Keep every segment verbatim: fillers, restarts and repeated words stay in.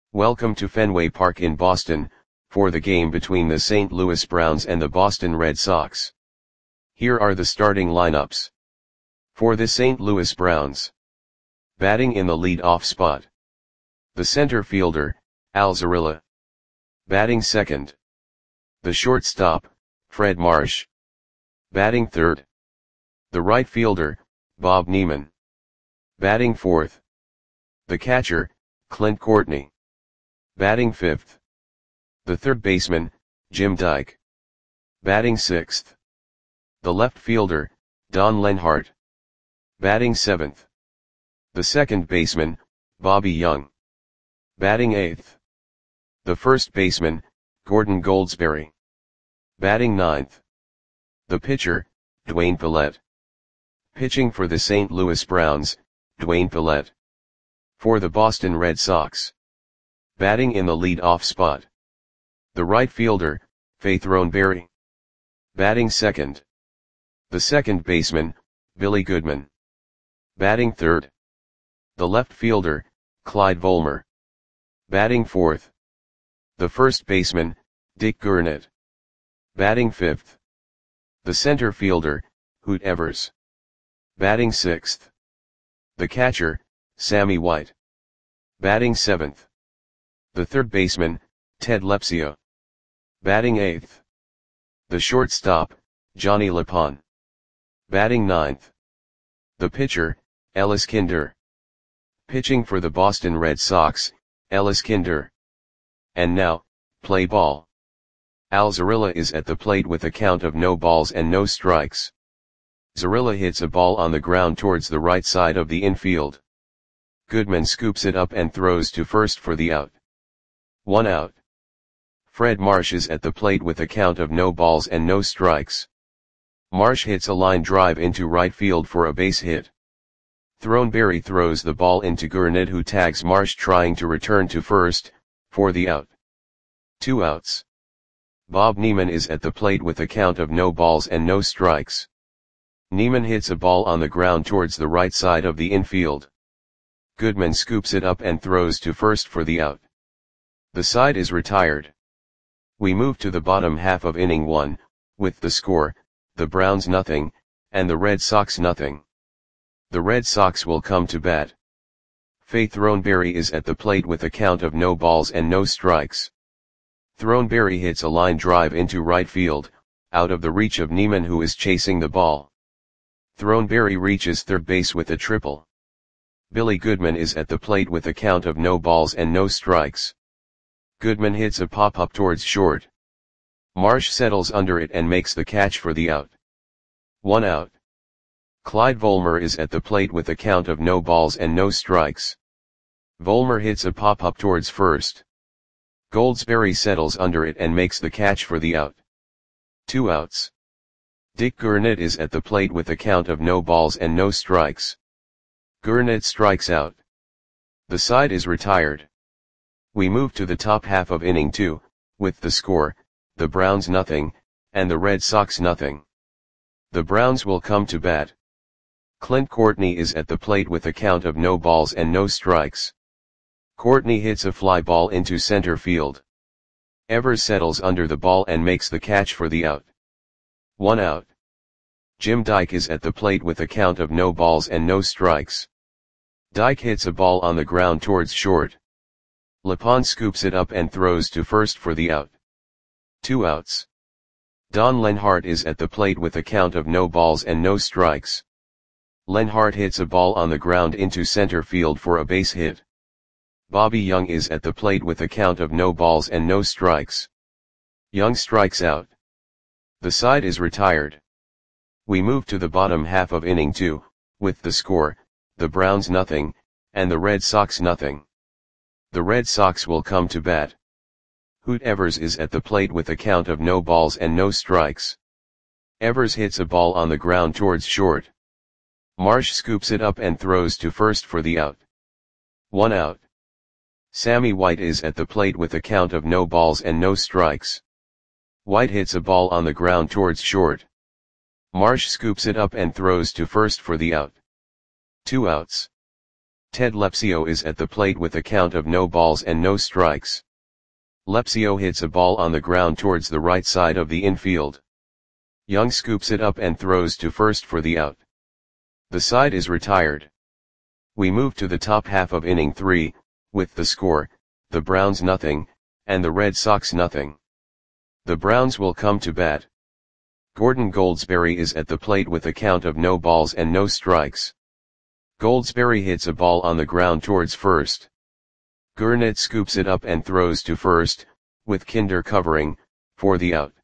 Welcome to Fenway Park in Boston, for the game between the Saint Louis Browns and the Boston Red Sox. Here are the starting lineups. For the Saint Louis Browns. Batting in the lead-off spot. The center fielder, Alzarilla. Batting second. The shortstop, Fred Marsh. Batting third. The right fielder, Bob Neiman. Batting fourth. The catcher, Clint Courtney. Batting fifth. The third baseman, Jim Dyke. Batting sixth. The left fielder, Don Lenhart. Batting seventh. The second baseman, Bobby Young. Batting eighth. The first baseman, Gordon Goldsberry. Batting ninth. The pitcher, Dwayne Pallette. Pitching for the Saint Louis Browns, Dwayne Pallette. For the Boston Red Sox. Batting in the lead-off spot. The right fielder, Faith Roneberry. Batting second. The second baseman, Billy Goodman. Batting third. The left fielder, Clyde Volmer. Batting fourth. The first baseman, Dick Gurnett. Batting fifth. The center fielder, Hoot Evers. Batting sixth. The catcher, Sammy White. Batting seventh. The third baseman, Ted Lepsia. Batting eighth. The shortstop, Johnny Lapon. Batting ninth. The pitcher, Ellis Kinder. Pitching for the Boston Red Sox, Ellis Kinder. And now, play ball. Alzarilla is at the plate with a count of no balls and no strikes. Zarilla hits a ball on the ground towards the right side of the infield. Goodman scoops it up and throws to first for the out. One out. Fred Marsh is at the plate with a count of no balls and no strikes. Marsh hits a line drive into right field for a base hit. Throneberry throws the ball into Gurnett, who tags Marsh trying to return to first, for the out. Two outs. Bob Neiman is at the plate with a count of no balls and no strikes. Neiman hits a ball on the ground towards the right side of the infield. Goodman scoops it up and throws to first for the out. The side is retired. We move to the bottom half of inning one, with the score, the Browns nothing, and the Red Sox nothing. The Red Sox will come to bat. Faith Roneberry is at the plate with a count of no balls and no strikes. Throneberry hits a line drive into right field, out of the reach of Neiman, who is chasing the ball. Throneberry reaches third base with a triple. Billy Goodman is at the plate with a count of no balls and no strikes. Goodman hits a pop-up towards short. Marsh settles under it and makes the catch for the out. One out. Clyde Volmer is at the plate with a count of no balls and no strikes. Volmer hits a pop-up towards first. Goldsberry settles under it and makes the catch for the out. Two outs. Dick Gurnett is at the plate with a count of no balls and no strikes. Gurnett strikes out. The side is retired. We move to the top half of inning two, with the score, the Browns nothing, and the Red Sox nothing. The Browns will come to bat. Clint Courtney is at the plate with a count of no balls and no strikes. Courtney hits a fly ball into center field. Evers settles under the ball and makes the catch for the out. One out. Jim Dyke is at the plate with a count of no balls and no strikes. Dyke hits a ball on the ground towards short. Lapon scoops it up and throws to first for the out. Two outs. Don Lenhart is at the plate with a count of no balls and no strikes. Lenhart hits a ball on the ground into center field for a base hit. Bobby Young is at the plate with a count of no balls and no strikes. Young strikes out. The side is retired. We move to the bottom half of inning two, with the score, the Browns nothing, and the Red Sox nothing. The Red Sox will come to bat. Hoot Evers is at the plate with a count of no balls and no strikes. Evers hits a ball on the ground towards short. Marsh scoops it up and throws to first for the out. One out. Sammy White is at the plate with a count of no balls and no strikes. White hits a ball on the ground towards short. Marsh scoops it up and throws to first for the out. Two outs. Ted Lepsio is at the plate with a count of no balls and no strikes. Lepsio hits a ball on the ground towards the right side of the infield. Young scoops it up and throws to first for the out. The side is retired. We move to the top half of inning three, with the score, the Browns nothing, and the Red Sox nothing. The Browns will come to bat. Gordon Goldsberry is at the plate with a count of no balls and no strikes. Goldsberry hits a ball on the ground towards first. Gurnett scoops it up and throws to first, with Kinder covering, for the out.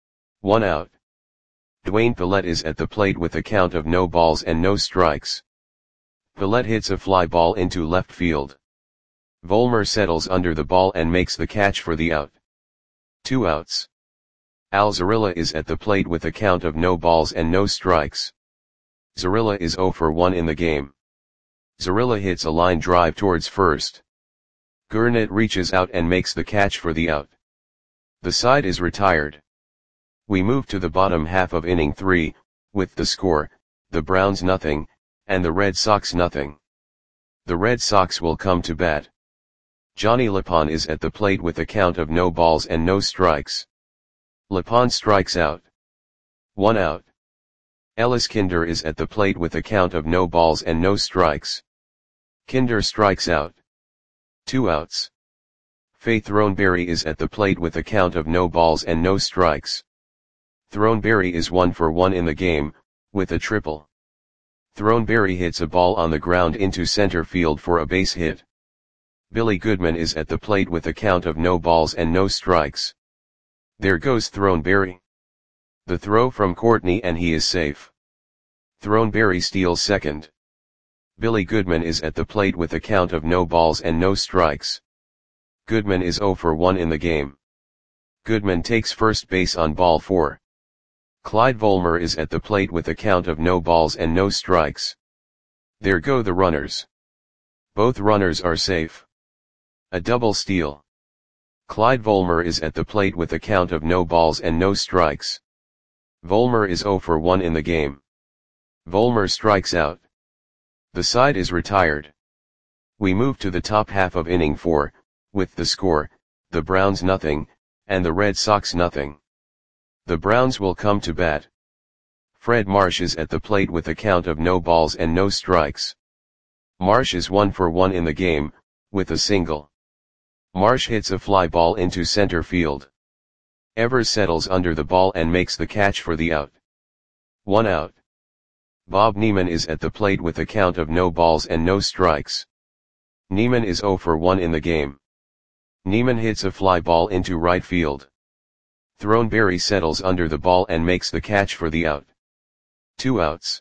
One out. Dwayne Pallette is at the plate with a count of no balls and no strikes. Pallette hits a fly ball into left field. Vollmer settles under the ball and makes the catch for the out. Two outs. Al Zarilla is at the plate with a count of no balls and no strikes. Zarilla is oh for one in the game. Zarilla hits a line drive towards first. Gurnett reaches out and makes the catch for the out. The side is retired. We move to the bottom half of inning three, with the score, the Browns nothing, and the Red Sox nothing. The Red Sox will come to bat. Johnny Lapon is at the plate with a count of no balls and no strikes. Lapon strikes out. One out. Ellis Kinder is at the plate with a count of no balls and no strikes. Kinder strikes out. Two outs. Faye Throneberry is at the plate with a count of no balls and no strikes. Throneberry is one for one in the game, with a triple. Throneberry hits a ball on the ground into center field for a base hit. Billy Goodman is at the plate with a count of no balls and no strikes. There goes Throneberry. The throw from Courtney and he is safe. Throneberry steals second. Billy Goodman is at the plate with a count of no balls and no strikes. Goodman is oh for one in the game. Goodman takes first base on ball four. Clyde Vollmer is at the plate with a count of no balls and no strikes. There go the runners. Both runners are safe. A double steal. Clyde Vollmer is at the plate with a count of no balls and no strikes. Vollmer is oh for one in the game. Vollmer strikes out. The side is retired. We move to the top half of inning four, with the score, the Browns nothing, and the Red Sox nothing. The Browns will come to bat. Fred Marsh is at the plate with a count of no balls and no strikes. Marsh is one for one in the game, with a single. Marsh hits a fly ball into center field. Evers settles under the ball and makes the catch for the out. One out. Bob Neiman is at the plate with a count of no balls and no strikes. Neiman is oh for one in the game. Neiman hits a fly ball into right field. Throneberry settles under the ball and makes the catch for the out. Two outs.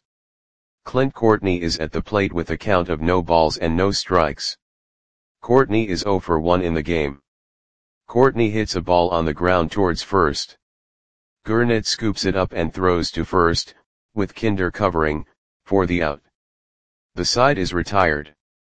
Clint Courtney is at the plate with a count of no balls and no strikes. Courtney is oh for one in the game. Courtney hits a ball on the ground towards first. Gurnett scoops it up and throws to first, with Kinder covering, for the out. The side is retired.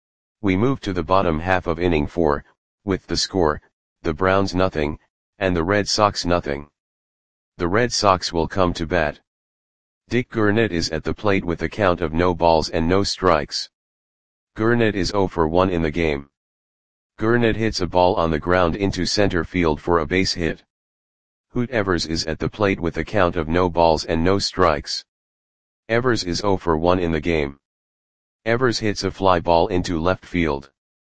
We move to the bottom half of inning four, with the score, the Browns nothing, and the Red Sox nothing. The Red Sox will come to bat. Dick Gurnett is at the plate with a count of no balls and no strikes. Gurnett is oh for one in the game. Gurnett hits a ball on the ground into center field for a base hit. Hoot Evers is at the plate with a count of no balls and no strikes. Evers is oh for one in the game. Evers hits a fly ball into left field.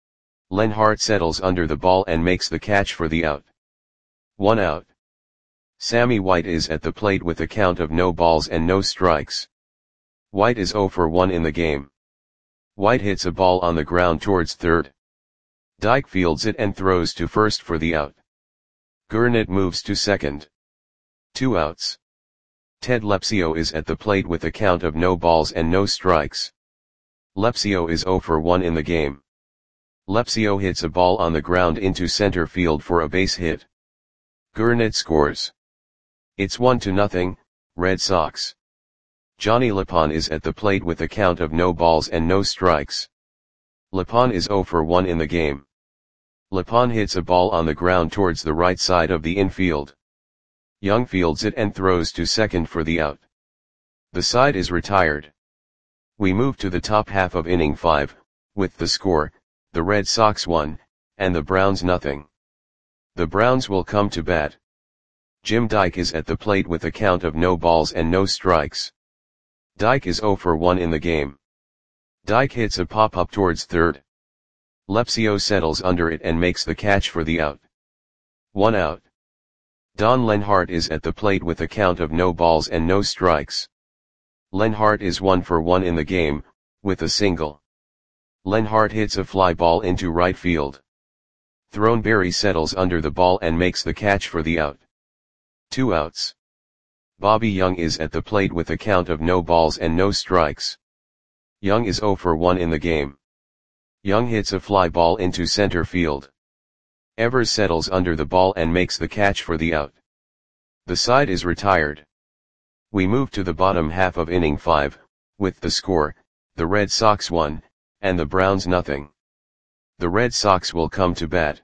Len Hart settles under the ball and makes the catch for the out. One out. Sammy White is at the plate with a count of no balls and no strikes. White is oh for one in the game. White hits a ball on the ground towards third. Dyke fields it and throws to first for the out. Gurnett moves to second. Two outs. Ted Lepsio is at the plate with a count of no balls and no strikes. Lepsio is oh for one in the game. Lepsio hits a ball on the ground into center field for a base hit. Gurnett scores. It's one to nothing, Red Sox. Johnny Lapon is at the plate with a count of no balls and no strikes. Lapon is oh for one in the game. Lapon hits a ball on the ground towards the right side of the infield. Young fields it and throws to second for the out. The side is retired. We move to the top half of inning five, With the score, the Red Sox won, and the Browns nothing. The Browns will come to bat. Jim Dyke is at the plate with a count of no balls and no strikes. Dyke is oh for one in the game. Dyke hits a pop-up towards third. Lepsio settles under it and makes the catch for the out. One out. Don Lenhart is at the plate with a count of no balls and no strikes. Lenhart is one for one in the game, with a single. Lenhart hits a fly ball into right field. Throneberry settles under the ball and makes the catch for the out. Two outs. Bobby Young is at the plate with a count of no balls and no strikes. Young is oh for one in the game. Young hits a fly ball into center field. Evers settles under the ball and makes the catch for the out. The side is retired. We move to the bottom half of inning five, with the score, the Red Sox won, and the Browns nothing. The Red Sox will come to bat.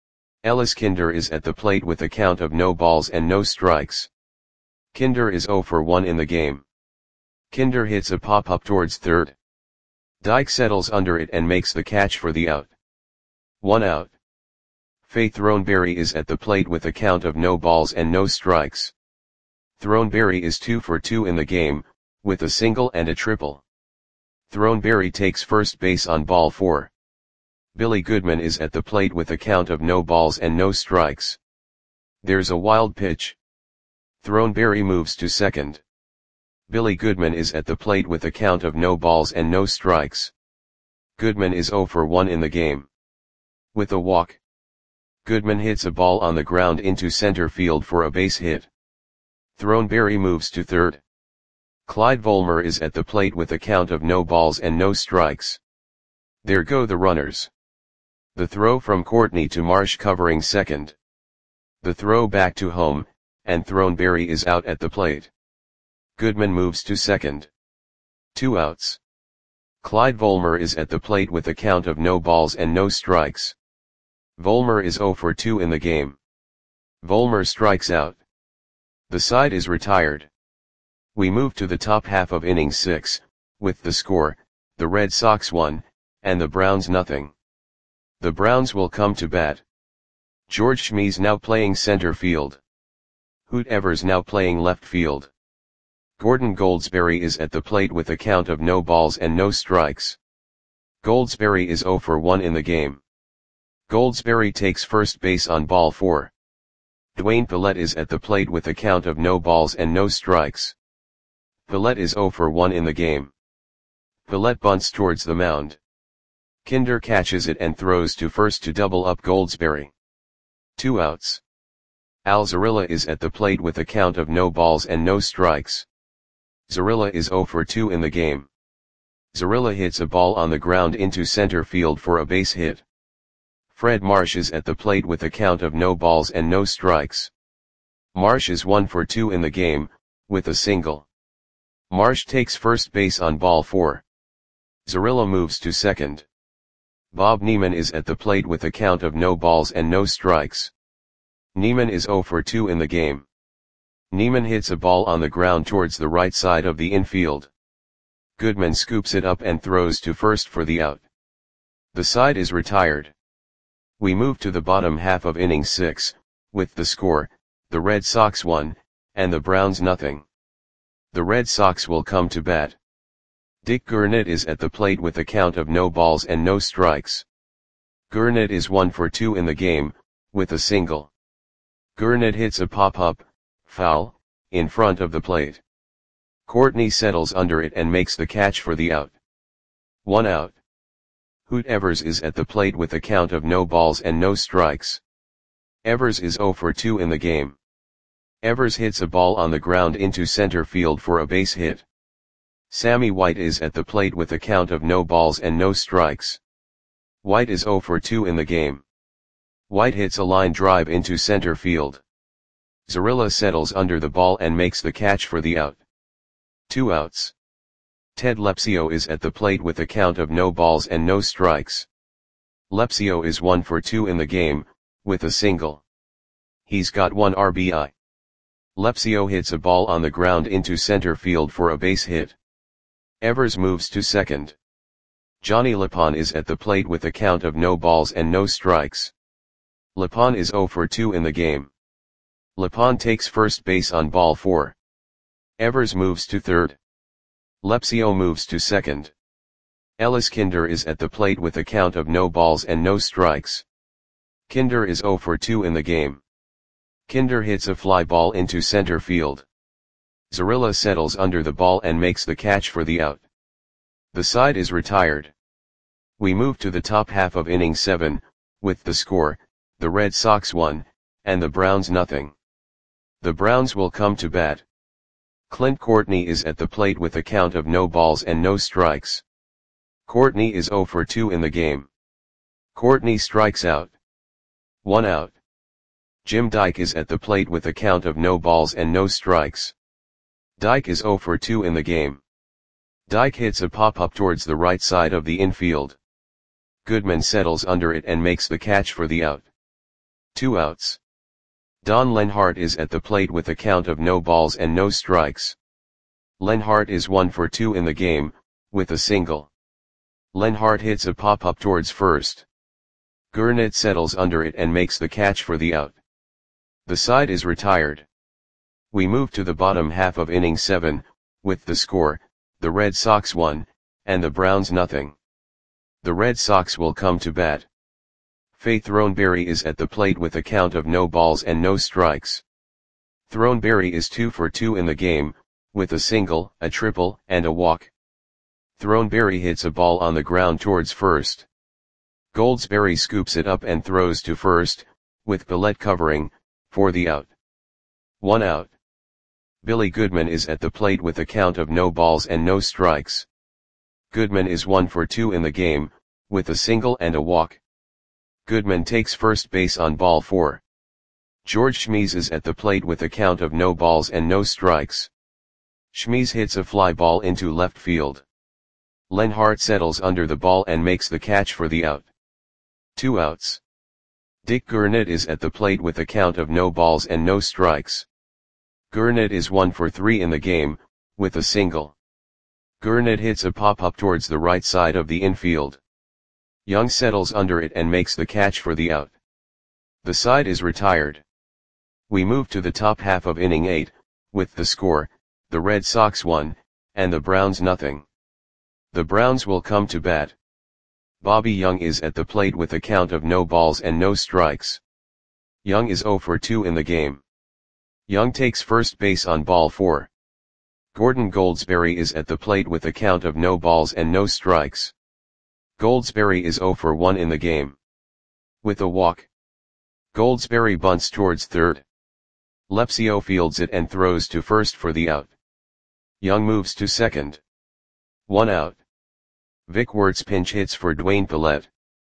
Ellis Kinder is at the plate with a count of no balls and no strikes. Kinder is oh for one in the game. Kinder hits a pop-up towards third. Dyke settles under it and makes the catch for the out. One out. Faye Throneberry is at the plate with a count of no balls and no strikes. Throneberry is two for two in the game, with a single and a triple. Throneberry takes first base on ball four. Billy Goodman is at the plate with a count of no balls and no strikes. There's a wild pitch. Throneberry moves to second. Billy Goodman is at the plate with a count of no balls and no strikes. Goodman is oh for one in the game. With a walk. Goodman hits a ball on the ground into center field for a base hit. Throneberry moves to third. Clyde Volmer is at the plate with a count of no balls and no strikes. There go the runners. The throw from Courtney to Marsh covering second. The throw back to home, and Throneberry is out at the plate. Goodman moves to second. Two outs. Clyde Volmer is at the plate with a count of no balls and no strikes. Volmer is oh for two in the game. Volmer strikes out. The side is retired. We move to the top half of inning six, with the score, the Red Sox won, and the Browns nothing. The Browns will come to bat. George Schmies now playing center field. Hoot Evers now playing left field. Gordon Goldsberry is at the plate with a count of no balls and no strikes. Goldsberry is oh for one in the game. Goldsberry takes first base on ball four. Dwayne Pillette is at the plate with a count of no balls and no strikes. Pillette is oh for one in the game. Pillette bunts towards the mound. Kinder catches it and throws to first to double up Goldsberry. Two outs. Al Zarilla is at the plate with a count of no balls and no strikes. Zarilla is oh for two in the game. Zarilla hits a ball on the ground into center field for a base hit. Fred Marsh is at the plate with a count of no balls and no strikes. Marsh is one for two in the game, with a single. Marsh takes first base on ball four. Zarilla moves to second. Bob Neiman is at the plate with a count of no balls and no strikes. Neiman is oh for two in the game. Neiman hits a ball on the ground towards the right side of the infield. Goodman scoops it up and throws to first for the out. The side is retired. We move to the bottom half of inning six, with the score, the Red Sox won, and the Browns nothing. The Red Sox will come to bat. Dick Gurnett is at the plate with a count of no balls and no strikes. Gurnett is one for two in the game, with a single. Gurnett hits a pop-up, foul, in front of the plate. Courtney settles under it and makes the catch for the out. One out. Hoot Evers is at the plate with a count of no balls and no strikes. Evers is oh for two in the game. Evers hits a ball on the ground into center field for a base hit. Sammy White is at the plate with a count of no balls and no strikes. White is oh for two in the game. White hits a line drive into center field. Zarilla settles under the ball and makes the catch for the out. Two outs. Ted Lepsio is at the plate with a count of no balls and no strikes. Lepsio is one for two in the game, with a single. He's got one R B I. Lepsio hits a ball on the ground into center field for a base hit. Evers moves to second. Johnny Lapon is at the plate with a count of no balls and no strikes. Lapon is zero for two in the game. Lapon takes first base on ball four. Evers moves to third. Lepsio moves to second. Ellis Kinder is at the plate with a count of no balls and no strikes. Kinder is zero for two in the game. Kinder hits a fly ball into center field. Zarilla settles under the ball and makes the catch for the out. The side is retired. We move to the top half of inning seven, with the score, the Red Sox one, and the Browns nothing. The Browns will come to bat. Clint Courtney is at the plate with a count of no balls and no strikes. Courtney is zero for two in the game. Courtney strikes out. One out. Jim Dyke is at the plate with a count of no balls and no strikes. Dyke is zero for two in the game. Dyke hits a pop-up towards the right side of the infield. Goodman settles under it and makes the catch for the out. Two outs. Don Lenhart is at the plate with a count of no balls and no strikes. Lenhart is one for two in the game, with a single. Lenhart hits a pop-up towards first. Gurnett settles under it and makes the catch for the out. The side is retired. We move to the bottom half of inning seven, with the score, the Red Sox one, and the Browns nothing. The Red Sox will come to bat. Faye Throneberry is at the plate with a count of no balls and no strikes. Throneberry is two for two in the game, with a single, a triple, and a walk. Throneberry hits a ball on the ground towards first. Goldsberry scoops it up and throws to first, with Pillette covering, for the out. One out. Billy Goodman is at the plate with a count of no balls and no strikes. Goodman is one for two in the game, with a single and a walk. Goodman takes first base on ball four. George Schmies is at the plate with a count of no balls and no strikes. Schmies hits a fly ball into left field. Lenhart settles under the ball and makes the catch for the out. Two outs. Dick Gurnett is at the plate with a count of no balls and no strikes. Gurnett is one for three in the game, with a single. Gurnett hits a pop-up towards the right side of the infield. Young settles under it and makes the catch for the out. The side is retired. We move to the top half of inning eight, with the score, the Red Sox one, and the Browns nothing. The Browns will come to bat. Bobby Young is at the plate with a count of no balls and no strikes. Young is zero for two in the game. Young takes first base on ball four. Gordon Goldsberry is at the plate with a count of no balls and no strikes. Goldsberry is zero for one in the game. With a walk. Goldsberry bunts towards third. Lepsio fields it and throws to first for the out. Young moves to second. One out. Vic Wertz pinch hits for Dwayne Pillette.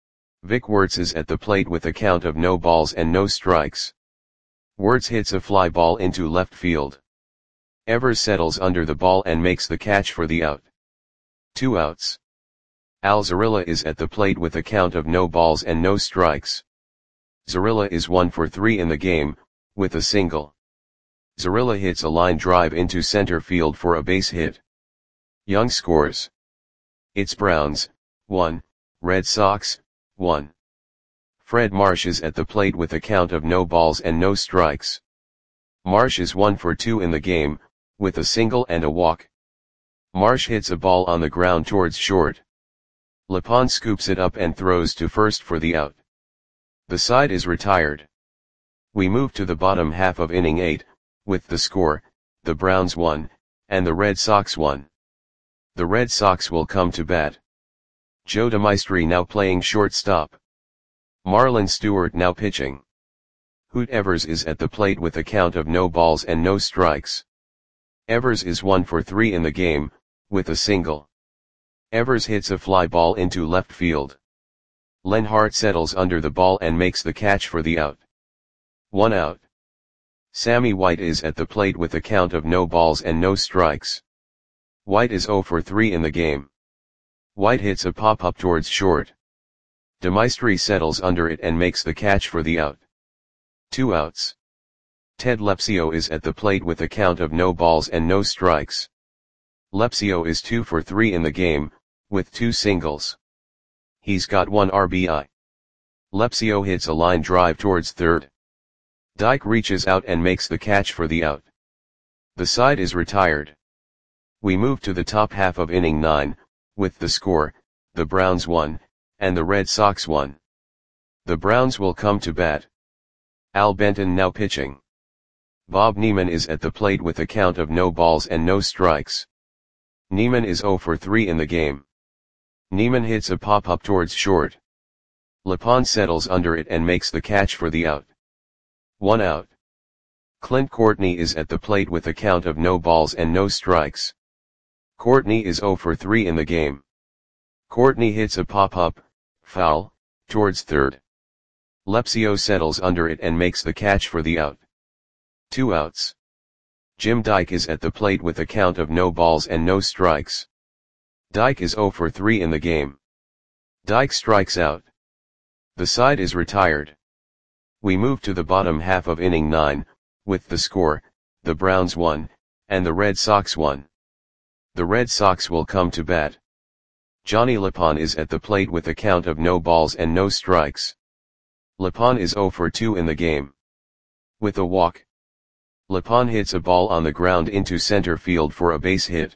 Vic Wertz is at the plate with a count of no balls and no strikes. Wertz hits a fly ball into left field. Evers settles under the ball and makes the catch for the out. Two outs. Al Zarilla is at the plate with a count of no balls and no strikes. Zarilla is one for three in the game, with a single. Zarilla hits a line drive into center field for a base hit. Young scores. It's Browns, one, Red Sox, one. Fred Marsh is at the plate with a count of no balls and no strikes. Marsh is one for two in the game, with a single and a walk. Marsh hits a ball on the ground towards short. Lapon scoops it up and throws to first for the out. The side is retired. We move to the bottom half of inning eight, with the score, the Browns one, and the Red Sox one. The Red Sox will come to bat. Joe DeMaestri now playing shortstop. Marlon Stewart now pitching. Hoot Evers is at the plate with a count of no balls and no strikes. Evers is one for three in the game, with a single. Evers hits a fly ball into left field. Lenhart settles under the ball and makes the catch for the out. One out. Sammy White is at the plate with a count of no balls and no strikes. White is zero for three in the game. White hits a pop-up towards short. DeMaestri settles under it and makes the catch for the out. Two outs. Ted Lepsio is at the plate with a count of no balls and no strikes. Lepsio is two for three in the game, with two singles. He's got one R B I. Lepsio hits a line drive towards third. Dyke reaches out and makes the catch for the out. The side is retired. We move to the top half of inning nine, with the score, the Browns won, and the Red Sox won. The Browns will come to bat. Al Benton now pitching. Bob Neiman is at the plate with a count of no balls and no strikes. Neiman is oh for three in the game. Neiman hits a pop-up towards short. Lepon settles under it and makes the catch for the out. One out. Clint Courtney is at the plate with a count of no balls and no strikes. Courtney is oh for three in the game. Courtney hits a pop-up, foul, towards third. Lepsio settles under it and makes the catch for the out. Two outs. Jim Dyke is at the plate with a count of no balls and no strikes. Dyke is oh for three in the game. Dyke strikes out. The side is retired. We move to the bottom half of inning nine, with the score, the Browns won, and the Red Sox won. The Red Sox will come to bat. Johnny Lepon is at the plate with a count of no balls and no strikes. Lepon is oh for two in the game. With a walk. Lepon hits a ball on the ground into center field for a base hit.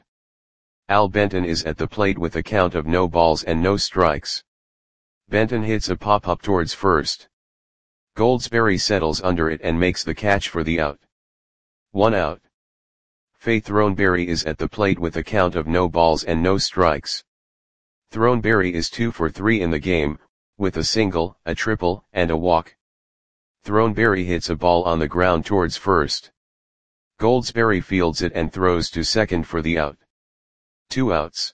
Al Benton is at the plate with a count of no balls and no strikes. Benton hits a pop-up towards first. Goldsberry settles under it and makes the catch for the out. One out. Faith Throneberry is at the plate with a count of no balls and no strikes. Throneberry is two for three in the game, with a single, a triple, and a walk. Throneberry hits a ball on the ground towards first. Goldsberry fields it and throws to second for the out. Two outs.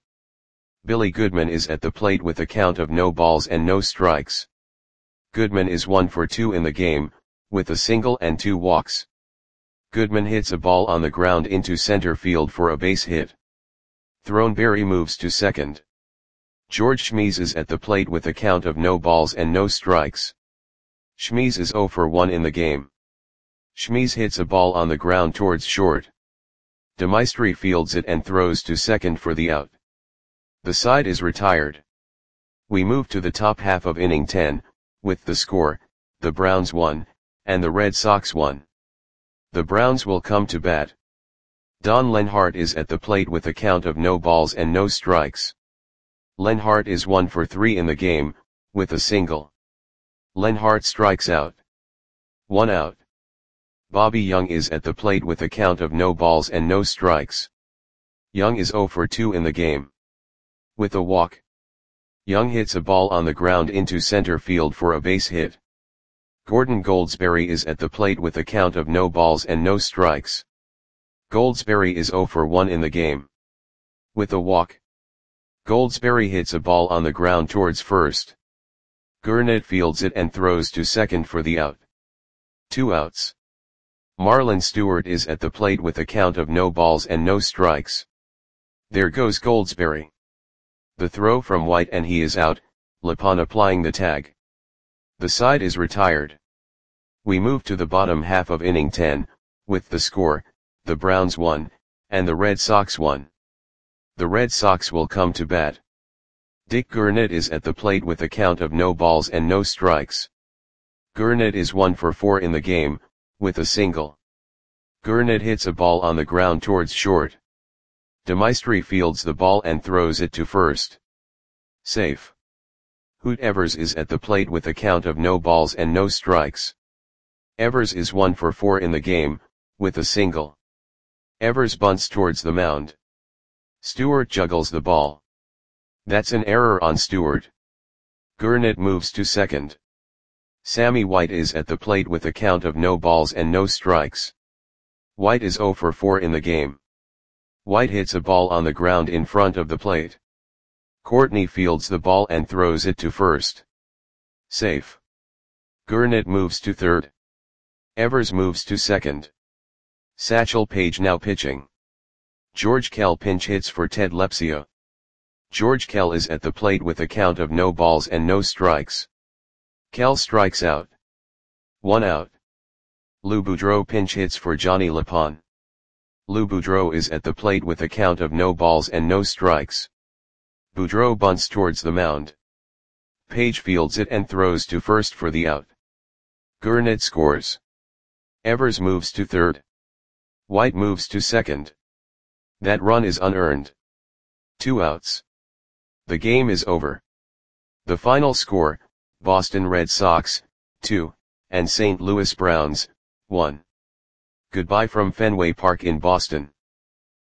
Billy Goodman is at the plate with a count of no balls and no strikes. Goodman is one for two in the game, with a single and two walks. Goodman hits a ball on the ground into center field for a base hit. Throneberry moves to second. George Schmies is at the plate with a count of no balls and no strikes. Schmies is oh for one in the game. Schmies hits a ball on the ground towards short. DeMaestri fields it and throws to second for the out. The side is retired. We move to the top half of inning ten, with the score, the Browns won, and the Red Sox won. The Browns will come to bat. Don Lenhart is at the plate with a count of no balls and no strikes. Lenhart is one for three in the game, with a single. Lenhart strikes out. One out. Bobby Young is at the plate with a count of no balls and no strikes. Young is oh for two in the game. With a walk. Young hits a ball on the ground into center field for a base hit. Gordon Goldsberry is at the plate with a count of no balls and no strikes. Goldsberry is oh for one in the game. With a walk. Goldsberry hits a ball on the ground towards first. Gurnett fields it and throws to second for the out. Two outs. Marlon Stewart is at the plate with a count of no balls and no strikes. There goes Goldsberry. The throw from White and he is out, Lepon applying the tag. The side is retired. We move to the bottom half of inning ten, with the score, the Browns won, and the Red Sox won. The Red Sox will come to bat. Dick Gurnett is at the plate with a count of no balls and no strikes. Gurnett is one for four in the game, with a single. Gurnett hits a ball on the ground towards short. DeMaestri fields the ball and throws it to first. Safe. Hoot Evers is at the plate with a count of no balls and no strikes. Evers is one for four in the game, with a single. Evers bunts towards the mound. Stewart juggles the ball. That's an error on Stewart. Gurnett moves to second. Sammy White is at the plate with a count of no balls and no strikes. White is oh for four in the game. White hits a ball on the ground in front of the plate. Courtney fields the ball and throws it to first. Safe. Gurnett moves to third. Evers moves to second. Satchel Paige now pitching. George Kell pinch hits for Ted Lepsio. George Kell is at the plate with a count of no balls and no strikes. Kell strikes out. One out. Lou Boudreau pinch hits for Johnny Lepon. Lou Boudreau is at the plate with a count of no balls and no strikes. Boudreau bunts towards the mound. Page fields it and throws to first for the out. Gurnet scores. Evers moves to third. White moves to second. That run is unearned. Two outs. The game is over. The final score, Boston Red Sox, two, and Saint Louis Browns, one. Goodbye from Fenway Park in Boston.